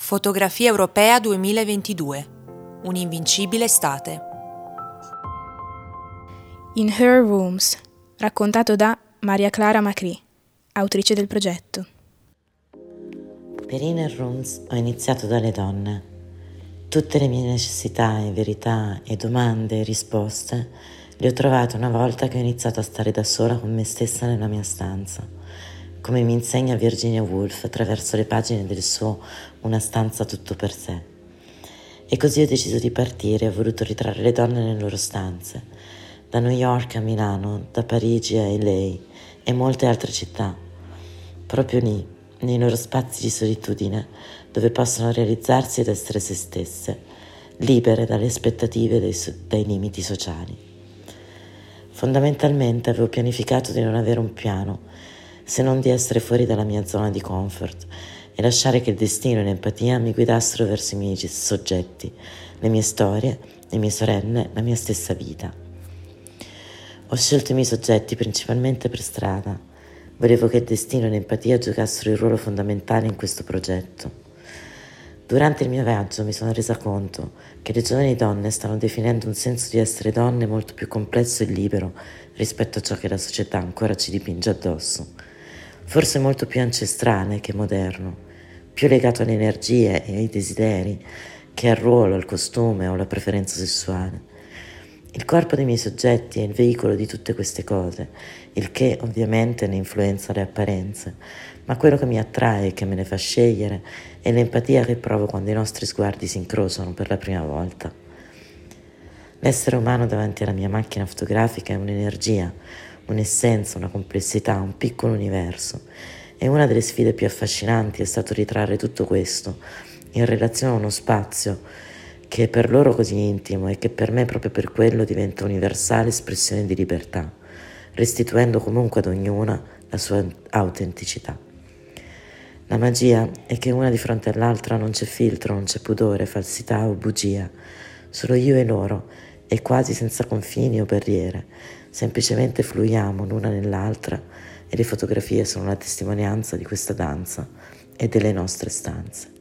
Fotografia Europea 2022. Un'invincibile estate. In Her Rooms, raccontato da Maria Clara Macri, autrice del progetto. Per Inner Rooms ho iniziato dalle donne. Tutte le mie necessità e verità e domande e risposte le ho trovate una volta che ho iniziato a stare da sola con me stessa nella mia stanza, come mi insegna Virginia Woolf attraverso le pagine del suo Una stanza tutto per sé. E così ho deciso di partire e ho voluto ritrarre le donne nelle loro stanze, da New York a Milano, da Parigi a LA e molte altre città, proprio lì, nei loro spazi di solitudine, dove possono realizzarsi ed essere se stesse, libere dalle aspettative dai limiti sociali. Fondamentalmente avevo pianificato di non avere un piano, se non di essere fuori dalla mia zona di comfort e lasciare che il destino e l'empatia mi guidassero verso i miei soggetti, le mie storie, le mie sorelle, la mia stessa vita. Ho scelto i miei soggetti principalmente per strada. Volevo che il destino e l'empatia giocassero il ruolo fondamentale in questo progetto. Durante il mio viaggio mi sono resa conto che le giovani donne stanno definendo un senso di essere donne molto più complesso e libero rispetto a ciò che la società ancora ci dipinge addosso. Forse molto più ancestrale che moderno, più legato alle energie e ai desideri che al ruolo, al costume o alla preferenza sessuale. Il corpo dei miei soggetti è il veicolo di tutte queste cose, il che ovviamente ne influenza le apparenze, ma quello che mi attrae e che me ne fa scegliere è l'empatia che provo quando i nostri sguardi si incrociano per la prima volta. L'essere umano davanti alla mia macchina fotografica è un'energia, un'essenza, una complessità, un piccolo universo. E una delle sfide più affascinanti è stato ritrarre tutto questo in relazione a uno spazio che è per loro così intimo e che per me proprio per quello diventa universale espressione di libertà, restituendo comunque ad ognuna la sua autenticità. La magia è che una di fronte all'altra non c'è filtro, non c'è pudore, falsità o bugia, solo io e loro, e quasi senza confini o barriere, semplicemente fluiamo l'una nell'altra e le fotografie sono la testimonianza di questa danza e delle nostre stanze.